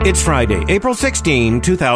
It's Friday, April 16,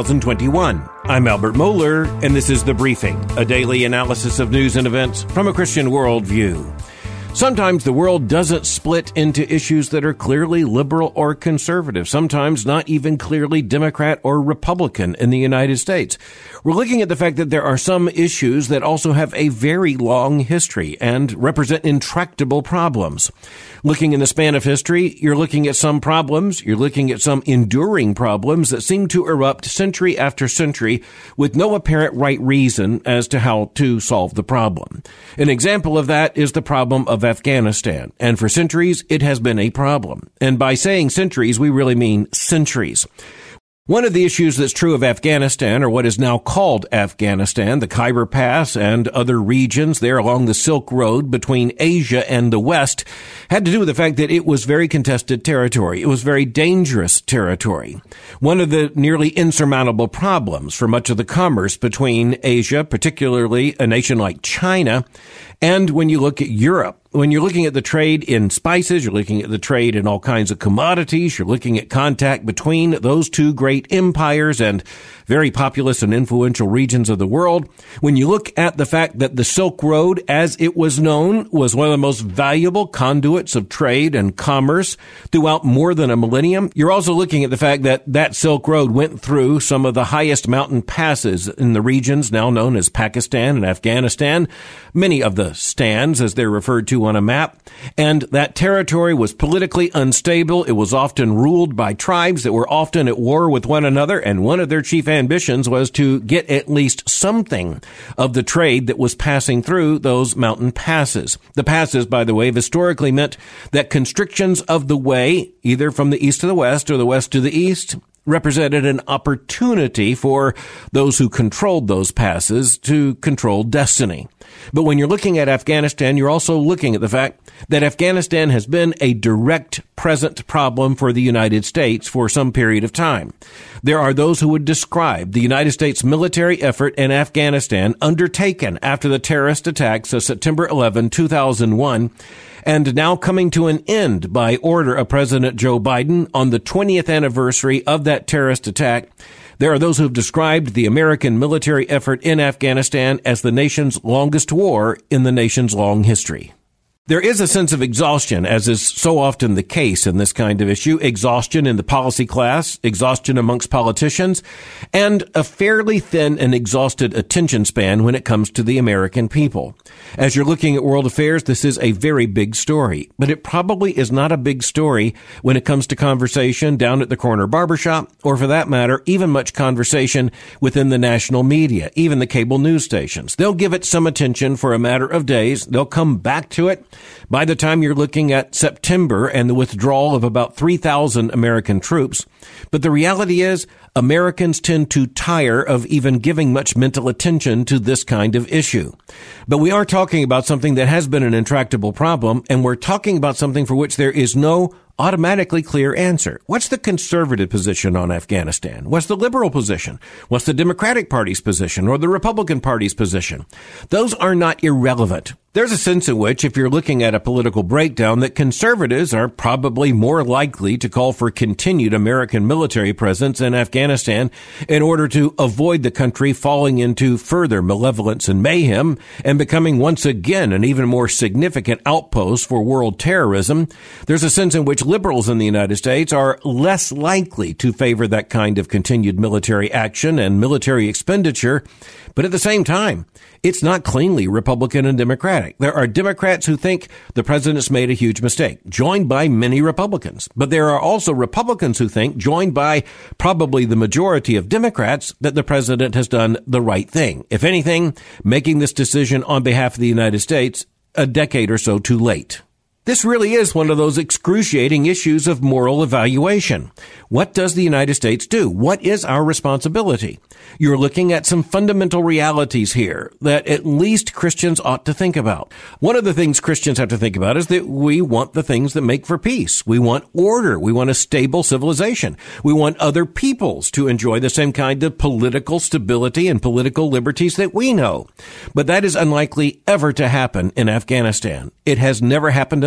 2021. I'm Albert Mohler, and this is The Briefing, a daily analysis of news and events from a Christian worldview. Sometimes the world doesn't split into issues that are clearly liberal or conservative, sometimes not even clearly Democrat or Republican in the United States. We're looking at the fact that there are some issues that also have a very long history and represent intractable problems. Looking in the span of history, you're looking at some problems, you're looking at some enduring problems that seem to erupt century after century with no apparent right reason as to how to solve the problem. An example of that is the problem of Afghanistan, and for centuries it has been a problem. And by saying centuries, we really mean centuries. One of the issues that's true of Afghanistan, or what is now called Afghanistan, the Khyber Pass and other regions there along the Silk Road between Asia and the West, had to do with the fact that it was very contested territory. It was very dangerous territory. One of the nearly insurmountable problems for much of the commerce between Asia, particularly a nation like China, and when you look at Europe. When you're looking at the trade in spices, you're looking at the trade in all kinds of commodities, you're looking at contact between those two great empires and very populous and influential regions of the world. When you look at the fact that the Silk Road, as it was known, was one of the most valuable conduits of trade and commerce throughout more than a millennium, you're also looking at the fact that that Silk Road went through some of the highest mountain passes in the regions now known as Pakistan and Afghanistan, many of the stands, as they're referred to on a map, and that territory was politically unstable. It was often ruled by tribes that were often at war with one another, and one of their chief ambitions was to get at least something of the trade that was passing through those mountain passes. The passes, by the way, have historically meant that constrictions of the way, either from the east to the west or the west to the east, represented an opportunity for those who controlled those passes to control destiny. But when you're looking at Afghanistan, you're also looking at the fact that Afghanistan has been a direct present problem for the United States for some period of time. There are those who would describe the United States military effort in Afghanistan undertaken after the terrorist attacks of September 11, 2001, and now coming to an end by order of President Joe Biden on the 20th anniversary of that terrorist attack. There are those who have described the American military effort in Afghanistan as the nation's longest war in the nation's long history. There is a sense of exhaustion, as is so often the case in this kind of issue, exhaustion in the policy class, exhaustion amongst politicians, and a fairly thin and exhausted attention span when it comes to the American people. As you're looking at world affairs, this is a very big story, but it probably is not a big story when it comes to conversation down at the corner barbershop, or for that matter, even much conversation within the national media, even the cable news stations. They'll give it some attention for a matter of days. They'll come back to it by the time you're looking at September and the withdrawal of about 3,000 American troops. But the reality is, Americans tend to tire of even giving much mental attention to this kind of issue. But we are talking about something that has been an intractable problem, and we're talking about something for which there is no automatically clear answer. What's the conservative position on Afghanistan? What's the liberal position? What's the Democratic Party's position or the Republican Party's position? Those are not irrelevant. There's a sense in which, if you're looking at a political breakdown, that conservatives are probably more likely to call for continued American military presence in Afghanistan in order to avoid the country falling into further malevolence and mayhem and becoming once again an even more significant outpost for world terrorism. There's a sense in which liberals in the United States are less likely to favor that kind of continued military action and military expenditure. But at the same time, it's not cleanly Republican and Democratic. There are Democrats who think the president's made a huge mistake, joined by many Republicans. But there are also Republicans who think, joined by probably the majority of Democrats, that the president has done the right thing. If anything, making this decision on behalf of the United States a decade or so too late. This really is one of those excruciating issues of moral evaluation. What does the United States do? What is our responsibility? You're looking at some fundamental realities here that at least Christians ought to think about. One of the things Christians have to think about is that we want the things that make for peace. We want order. We want a stable civilization. We want other peoples to enjoy the same kind of political stability and political liberties that we know. But that is unlikely ever to happen in Afghanistan. It has never happened in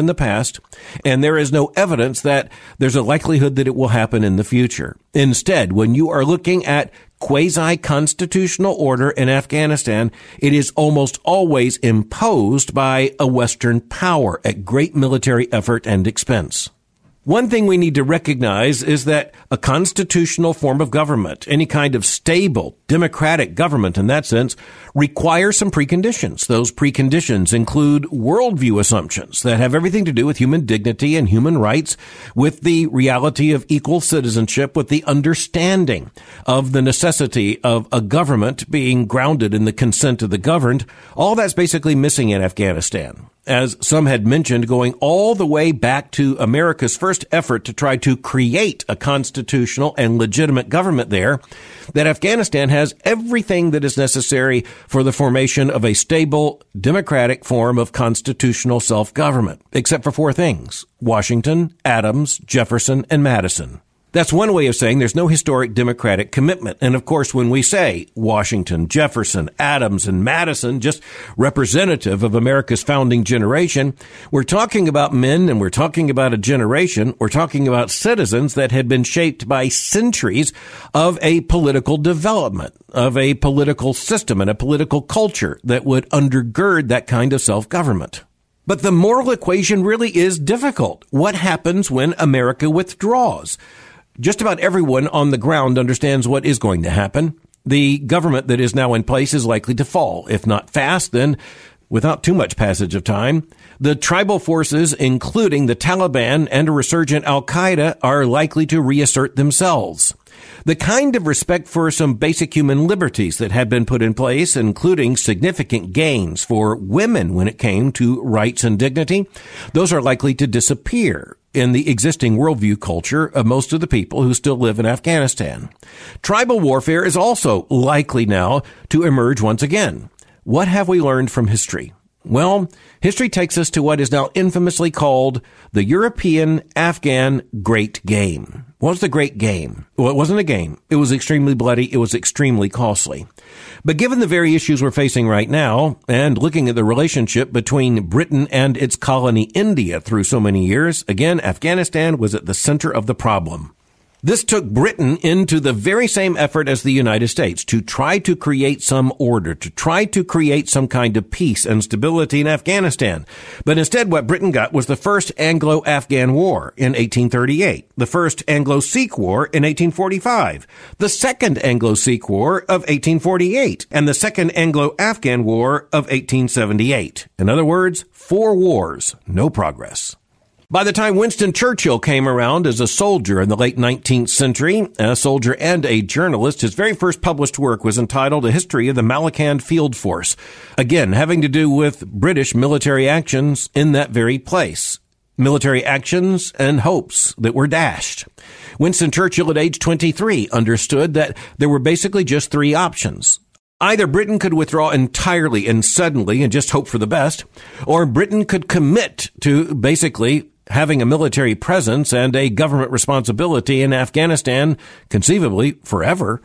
the past, and there is no evidence that there's a likelihood that it will happen in the future. Instead, when you are looking at quasi-constitutional order in Afghanistan, it is almost always imposed by a Western power at great military effort and expense. One thing we need to recognize is that a constitutional form of government, any kind of stable, democratic government in that sense, requires some preconditions. Those preconditions include worldview assumptions that have everything to do with human dignity and human rights, with the reality of equal citizenship, with the understanding of the necessity of a government being grounded in the consent of the governed. All that's basically missing in Afghanistan. As some had mentioned, going all the way back to America's first effort to try to create a constitutional and legitimate government there, that Afghanistan has everything that is necessary for the formation of a stable, democratic form of constitutional self-government, except for four things: Washington, Adams, Jefferson, and Madison. That's one way of saying there's no historic democratic commitment. And of course, when we say Washington, Jefferson, Adams, and Madison, just representative of America's founding generation, we're talking about men and we're talking about a generation. We're talking about citizens that had been shaped by centuries of a political development, of a political system and a political culture that would undergird that kind of self-government. But the moral equation really is difficult. What happens when America withdraws? Just about everyone on the ground understands what is going to happen. The government that is now in place is likely to fall, if not fast, then without too much passage of time. The tribal forces, including the Taliban and a resurgent al-Qaeda, are likely to reassert themselves. The kind of respect for some basic human liberties that had been put in place, including significant gains for women when it came to rights and dignity, those are likely to disappear in the existing worldview culture of most of the people who still live in Afghanistan. Tribal warfare is also likely now to emerge once again. What have we learned from history? Well, history takes us to what is now infamously called the European-Afghan Great Game. What was the Great Game? Well, it wasn't a game. It was extremely bloody. It was extremely costly. But given the very issues we're facing right now, and looking at the relationship between Britain and its colony India through so many years, again, Afghanistan was at the center of the problem. This took Britain into the very same effort as the United States to try to create some order, to try to create some kind of peace and stability in Afghanistan. But instead, what Britain got was the first Anglo-Afghan War in 1838, the first Anglo-Sikh War in 1845, the second Anglo-Sikh War of 1848, and the second Anglo-Afghan War of 1878. In other words, 4 wars, no progress. By the time Winston Churchill came around as a soldier in the late 19th century, a soldier and a journalist, his very first published work was entitled A History of the Malakand Field Force, again, having to do with British military actions in that very place. Military actions and hopes that were dashed. Winston Churchill, at age 23, understood that there were basically just 3 options. Either Britain could withdraw entirely and suddenly and just hope for the best, or Britain could commit to basically having a military presence and a government responsibility in Afghanistan, conceivably forever,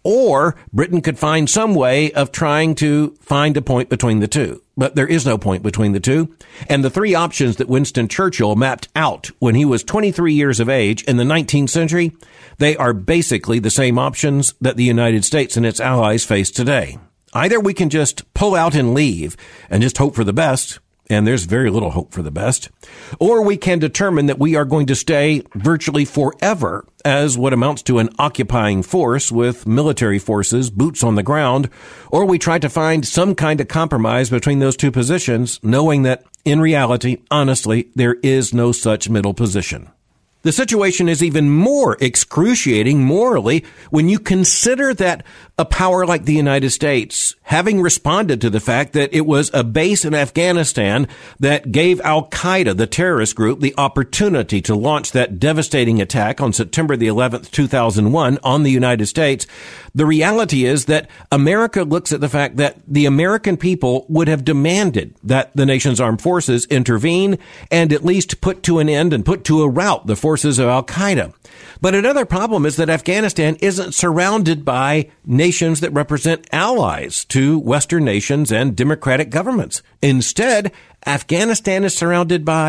or Britain could find some way of trying to find a point between the two. But there is no point between the two. And the 3 options that Winston Churchill mapped out when he was 23 years of age in the 19th century, they are basically the same options that the United States and its allies face today. Either we can just pull out and leave and just hope for the best, and there's very little hope for the best, or we can determine that we are going to stay virtually forever as what amounts to an occupying force with military forces, boots on the ground, or we try to find some kind of compromise between those 2 positions, knowing that in reality, honestly, there is no such middle position. The situation is even more excruciating morally when you consider that a power like the United States, having responded to the fact that it was a base in Afghanistan that gave al-Qaeda, the terrorist group, the opportunity to launch that devastating attack on September the 11th, 2001 on the United States, the reality is that America looks at the fact that the American people would have demanded that the nation's armed forces intervene and at least put to an end and put to a rout the forces of al-Qaeda. But another problem is that Afghanistan isn't surrounded by nations that represent allies to Western nations and democratic governments. Instead, Afghanistan is surrounded by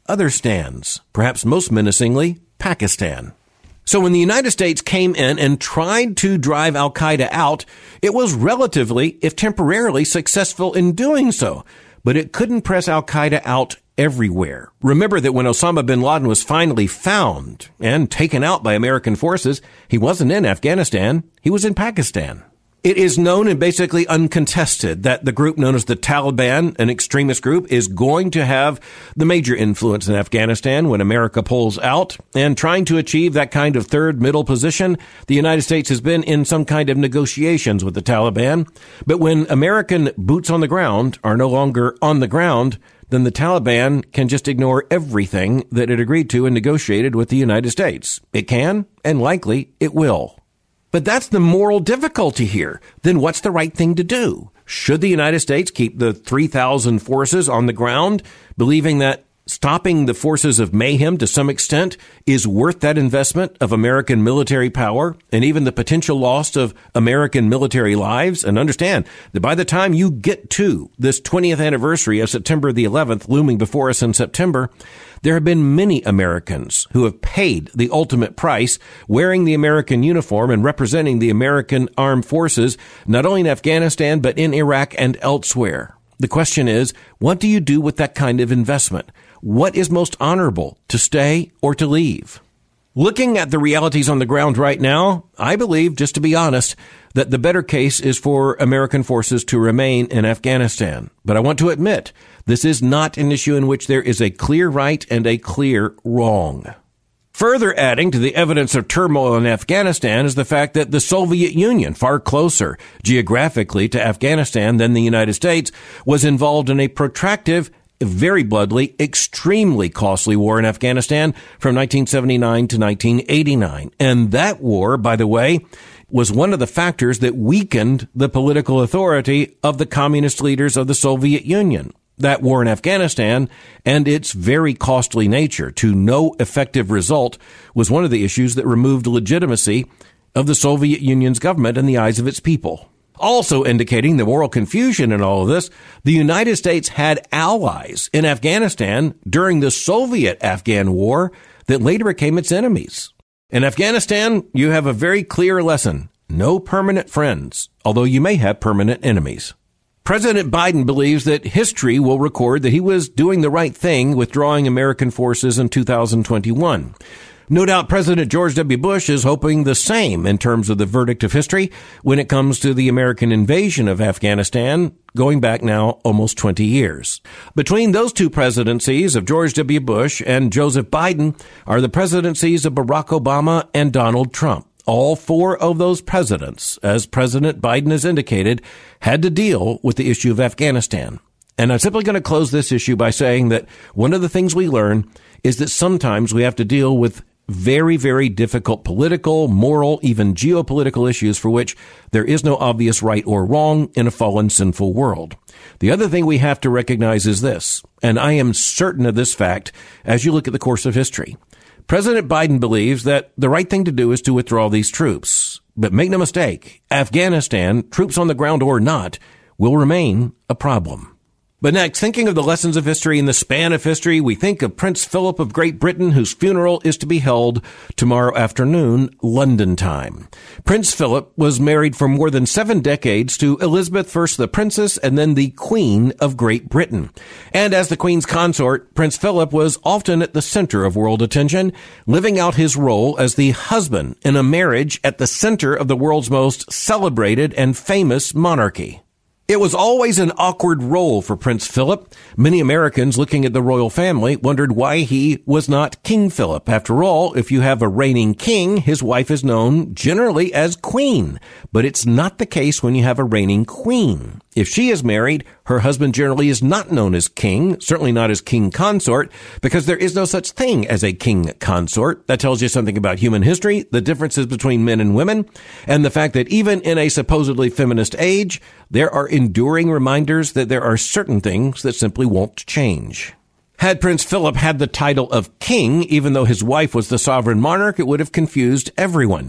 other stands, perhaps most menacingly, Pakistan. So when the United States came in and tried to drive al-Qaeda out, it was relatively, if temporarily, successful in doing so. But it couldn't press al-Qaeda out everywhere. Remember that when Osama bin Laden was finally found and taken out by American forces, he wasn't in Afghanistan, he was in Pakistan. It is known and basically uncontested that the group known as the Taliban, an extremist group, is going to have the major influence in Afghanistan when America pulls out. And trying to achieve that kind of third middle position, the United States has been in some kind of negotiations with the Taliban. But when American boots on the ground are no longer on the ground, then the Taliban can just ignore everything that it agreed to and negotiated with the United States. It can, and likely it will. But that's the moral difficulty here. Then what's the right thing to do? Should the United States keep the 3,000 forces on the ground, believing that stopping the forces of mayhem to some extent is worth that investment of American military power and even the potential loss of American military lives? And understand that by the time you get to this 20th anniversary of September the 11th looming before us in September, there have been many Americans who have paid the ultimate price wearing the American uniform and representing the American armed forces, not only in Afghanistan, but in Iraq and elsewhere. The question is, what do you do with that kind of investment? What is most honorable, to stay or to leave? Looking at the realities on the ground right now, I believe, just to be honest, that the better case is for American forces to remain in Afghanistan. But I want to admit, this is not an issue in which there is a clear right and a clear wrong. Further adding to the evidence of turmoil in Afghanistan is the fact that the Soviet Union, far closer geographically to Afghanistan than the United States, was involved in a protracted, very bloody, extremely costly war in Afghanistan from 1979 to 1989. And that war, by the way, was one of the factors that weakened the political authority of the communist leaders of the Soviet Union. That war in Afghanistan and its very costly nature to no effective result was one of the issues that removed legitimacy of the Soviet Union's government in the eyes of its people. Also indicating the moral confusion in all of this, the United States had allies in Afghanistan during the Soviet-Afghan War that later became its enemies. In Afghanistan, you have a very clear lesson. No permanent friends, although you may have permanent enemies. President Biden believes that history will record that he was doing the right thing withdrawing American forces in 2021. No doubt President George W. Bush is hoping the same in terms of the verdict of history when it comes to the American invasion of Afghanistan, going back now almost 20 years. Between those two presidencies of George W. Bush and Joseph Biden are the presidencies of Barack Obama and Donald Trump. All four of those presidents, as President Biden has indicated, had to deal with the issue of Afghanistan. And I'm simply going to close this issue by saying that one of the things we learn is that sometimes we have to deal with very, very difficult political, moral, even geopolitical issues for which there is no obvious right or wrong in a fallen, sinful world. The other thing we have to recognize is this, and I am certain of this fact as you look at the course of history. President Biden believes that the right thing to do is to withdraw these troops. But make no mistake, Afghanistan, troops on the ground or not, will remain a problem. But next, thinking of the lessons of history in the span of history, we think of Prince Philip of Great Britain, whose funeral is to be held tomorrow afternoon, London time. Prince Philip was married for more than 7 decades to Elizabeth, first the Princess and then the Queen of Great Britain. And as the Queen's consort, Prince Philip was often at the center of world attention, living out his role as the husband in a marriage at the center of the world's most celebrated and famous monarchy. It was always an awkward role for Prince Philip. Many Americans looking at the royal family wondered why he was not King Philip. After all, if you have a reigning king, his wife is known generally as queen. But it's not the case when you have a reigning queen. If she is married, her husband generally is not known as king, certainly not as king consort, because there is no such thing as a king consort. That tells you something about human history, the differences between men and women, and the fact that even in a supposedly feminist age, there are enduring reminders that there are certain things that simply won't change. Had Prince Philip had the title of king, even though his wife was the sovereign monarch, it would have confused everyone.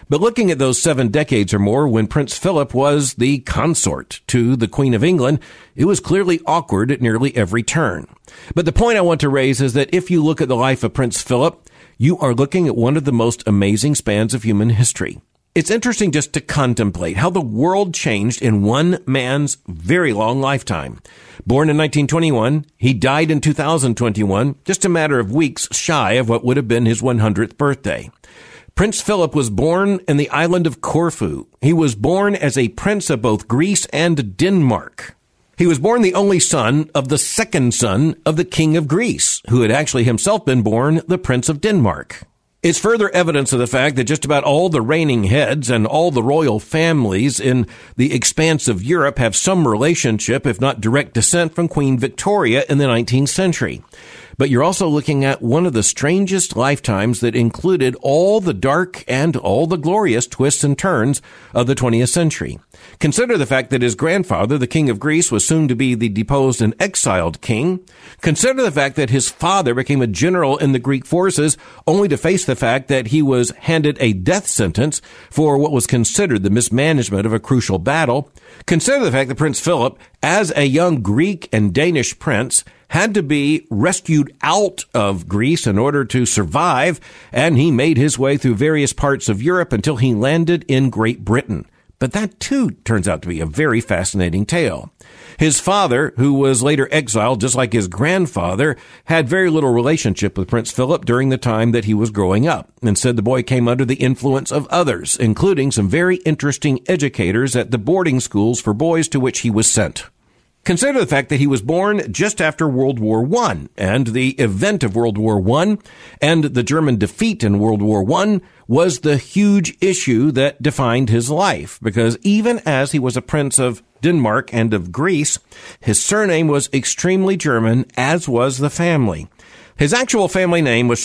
But looking at those 7 decades or more when Prince Philip was the consort to the Queen of England, it was clearly awkward at nearly every turn. But the point I want to raise is that if you look at the life of Prince Philip, you are looking at one of the most amazing spans of human history. It's interesting just to contemplate how the world changed in one man's very long lifetime. Born in 1921, he died in 2021, just a matter of weeks shy of what would have been his 100th birthday. Prince Philip was born in the island of Corfu. He was born as a prince of both Greece and Denmark. He was born the only son of the second son of the King of Greece, who had actually himself been born the Prince of Denmark. It's further evidence of the fact that just about all the reigning heads and all the royal families in the expanse of Europe have some relationship, if not direct descent, from Queen Victoria in the 19th century. But you're also looking at one of the strangest lifetimes that included all the dark and all the glorious twists and turns of the 20th century. Consider the fact that his grandfather, the King of Greece, was soon to be the deposed and exiled king. Consider the fact that his father became a general in the Greek forces, only to face the fact that he was handed a death sentence for what was considered the mismanagement of a crucial battle. Consider the fact that Prince Philip, as a young Greek and Danish prince, had to be rescued out of Greece in order to survive, and he made his way through various parts of Europe until he landed in Great Britain. But that, too, turns out to be a very fascinating tale. His father, who was later exiled just like his grandfather, had very little relationship with Prince Philip during the time that he was growing up. Instead, the boy came under the influence of others, including some very interesting educators at the boarding schools for boys to which he was sent. Consider the fact that he was born just after World War I, and the event of World War I and the German defeat in World War I was the huge issue that defined his life, because even as he was a prince of Denmark and of Greece, his surname was extremely German, as was the family. His actual family name was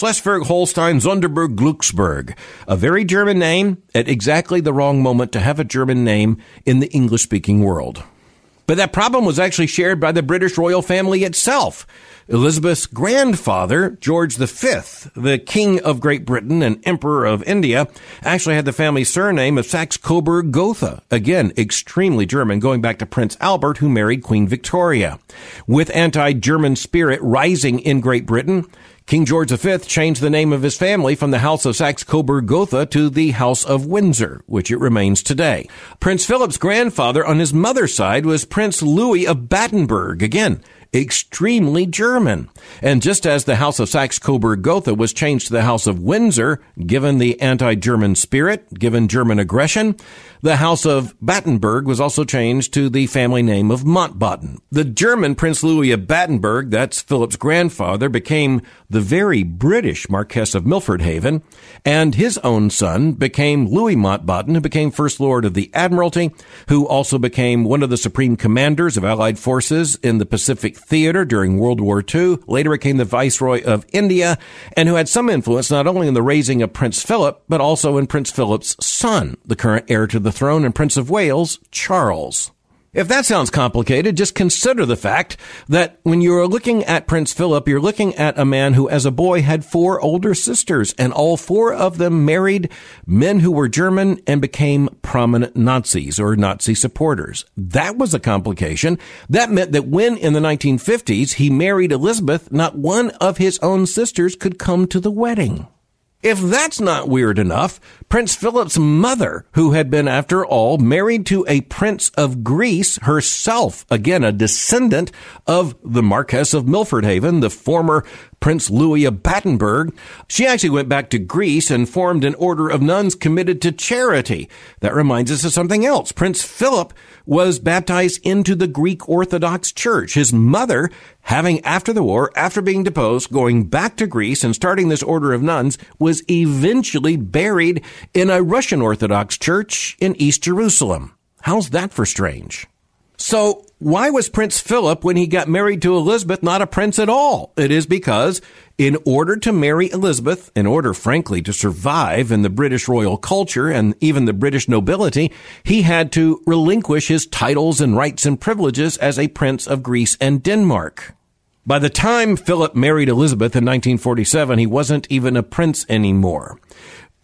Schleswig-Holstein-Sonderburg-Glücksburg, a very German name at exactly the wrong moment to have a German name in the English-speaking world. But that problem was actually shared by the British royal family itself. Elizabeth's grandfather, George V, the King of Great Britain and Emperor of India, actually had the family surname of Saxe-Coburg-Gotha. Again, extremely German, going back to Prince Albert, who married Queen Victoria. With anti-German spirit rising in Great Britain, King George V changed the name of his family from the House of Saxe-Coburg-Gotha to the House of Windsor, which it remains today. Prince Philip's grandfather on his mother's side was Prince Louis of Battenberg, again, extremely German. And just as the House of Saxe-Coburg-Gotha was changed to the House of Windsor, given the anti-German spirit, given German aggression, the House of Battenberg was also changed to the family name of Mountbatten. The German Prince Louis of Battenberg, that's Philip's grandfather, became the very British Marquess of Milford Haven, and his own son became Louis Mountbatten, who became First Lord of the Admiralty, who also became one of the supreme commanders of Allied forces in the Pacific Theater during World War II, later became the Viceroy of India, and who had some influence not only in the raising of Prince Philip, but also in Prince Philip's son, the current heir to the throne and Prince of Wales, Charles. If that sounds complicated, just consider the fact that when you're looking at Prince Philip, you're looking at a man who as a boy had 4 older sisters, and all 4 of them married men who were German and became prominent Nazis or Nazi supporters. That was a complication. That meant that when in the 1950s he married Elizabeth, not one of his own sisters could come to the wedding. If that's not weird enough, Prince Philip's mother, who had been, after all, married to a prince of Greece herself, again, a descendant of the Marquess of Milford Haven, the former Prince Louis of Battenberg, she actually went back to Greece and formed an order of nuns committed to charity. That reminds us of something else. Prince Philip was baptized into the Greek Orthodox Church. His mother, having after the war, after being deposed, going back to Greece and starting this order of nuns, was eventually buried in a Russian Orthodox church in East Jerusalem. How's that for strange? So why was Prince Philip, when he got married to Elizabeth, not a prince at all? It is because in order to marry Elizabeth, in order, frankly, to survive in the British royal culture and even the British nobility, he had to relinquish his titles and rights and privileges as a prince of Greece and Denmark. By the time Philip married Elizabeth in 1947, he wasn't even a prince anymore.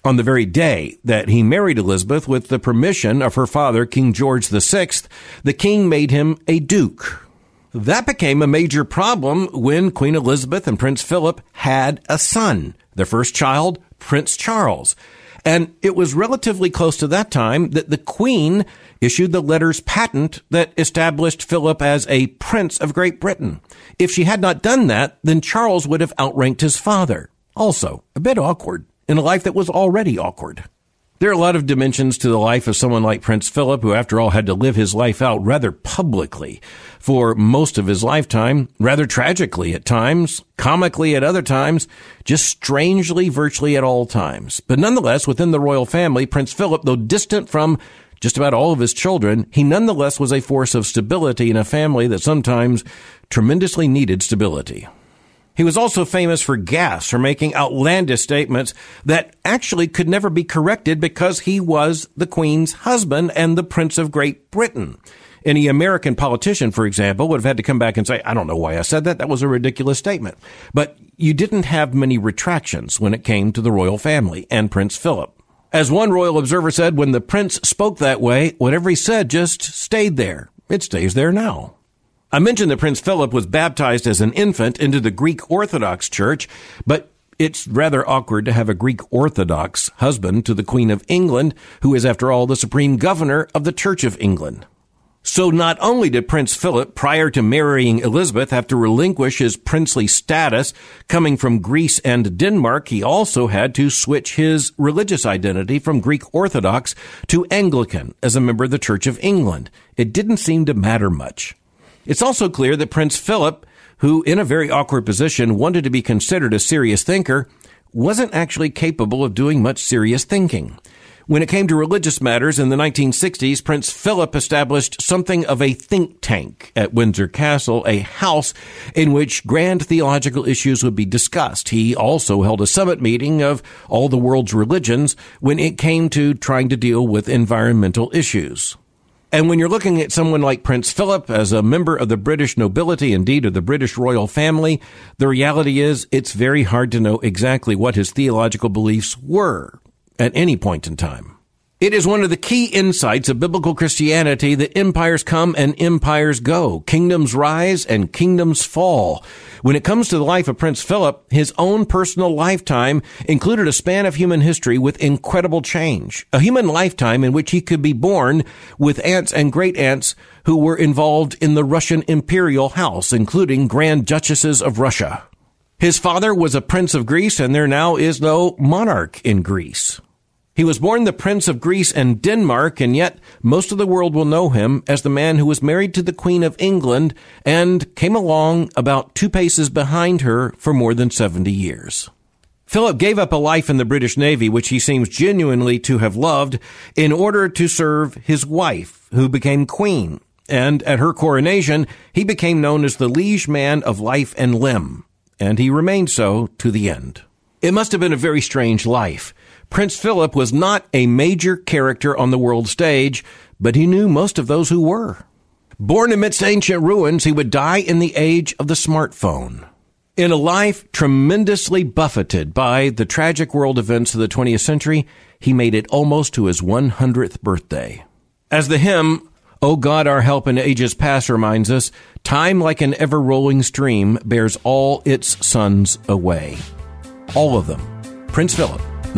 On the very day that he married Elizabeth with the permission of her father, King George VI, the king made him a duke. That became a major problem when Queen Elizabeth and Prince Philip had a son, their first child, Prince Charles. And it was relatively close to that time that the Queen issued the letters patent that established Philip as a Prince of Great Britain. If she had not done that, then Charles would have outranked his father. Also, a bit awkward in a life that was already awkward. There are a lot of dimensions to the life of someone like Prince Philip, who after all had to live his life out rather publicly for most of his lifetime, rather tragically at times, comically at other times, just strangely virtually at all times. But nonetheless, within the royal family, Prince Philip, though distant from just about all of his children, he nonetheless was a force of stability in a family that sometimes tremendously needed stability. He was also famous for gas, for making outlandish statements that actually could never be corrected because he was the Queen's husband and the Prince of Great Britain. Any American politician, for example, would have had to come back and say, I don't know why I said that. That was a ridiculous statement. But you didn't have many retractions when it came to the royal family and Prince Philip. As one royal observer said, when the prince spoke that way, whatever he said just stayed there. It stays there now. I mentioned that Prince Philip was baptized as an infant into the Greek Orthodox Church, but it's rather awkward to have a Greek Orthodox husband to the Queen of England, who is, after all, the supreme governor of the Church of England. So not only did Prince Philip, prior to marrying Elizabeth, have to relinquish his princely status coming from Greece and Denmark, he also had to switch his religious identity from Greek Orthodox to Anglican as a member of the Church of England. It didn't seem to matter much. It's also clear that Prince Philip, who in a very awkward position wanted to be considered a serious thinker, wasn't actually capable of doing much serious thinking. When it came to religious matters in the 1960s, Prince Philip established something of a think tank at Windsor Castle, a house in which grand theological issues would be discussed. He also held a summit meeting of all the world's religions when it came to trying to deal with environmental issues. And when you're looking at someone like Prince Philip as a member of the British nobility, indeed of the British royal family, the reality is it's very hard to know exactly what his theological beliefs were at any point in time. It is one of the key insights of biblical Christianity that empires come and empires go. Kingdoms rise and kingdoms fall. When it comes to the life of Prince Philip, his own personal lifetime included a span of human history with incredible change. A human lifetime in which he could be born with aunts and great-aunts who were involved in the Russian imperial house, including Grand Duchesses of Russia. His father was a prince of Greece, and there now is no monarch in Greece. He was born the Prince of Greece and Denmark, and yet most of the world will know him as the man who was married to the Queen of England and came along about 2 paces behind her for more than 70 years. Philip gave up a life in the British Navy, which he seems genuinely to have loved, in order to serve his wife, who became queen. And at her coronation, he became known as the liege man of life and limb, and he remained so to the end. It must have been a very strange life. Prince Philip was not a major character on the world stage, but he knew most of those who were. Born amidst ancient ruins, he would die in the age of the smartphone. In a life tremendously buffeted by the tragic world events of the 20th century, he made it almost to his 100th birthday. As the hymn, O God, Our Help in Ages Past reminds us, time like an ever-rolling stream bears all its sons away. All of them. Prince Philip,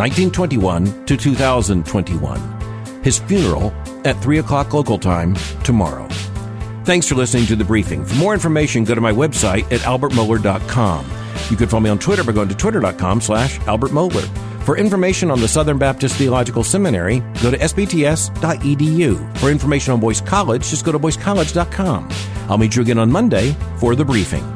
1921 to 2021. His funeral at 3 o'clock local time tomorrow. Thanks for listening to The Briefing. For more information, go to my website at albertmohler.com. You can follow me on Twitter by going to twitter.com/albertmohler. For information on the Southern Baptist Theological Seminary, go to sbts.edu. For information on Boyce College, just go to boycecollege.com. I'll meet you again on Monday for The Briefing.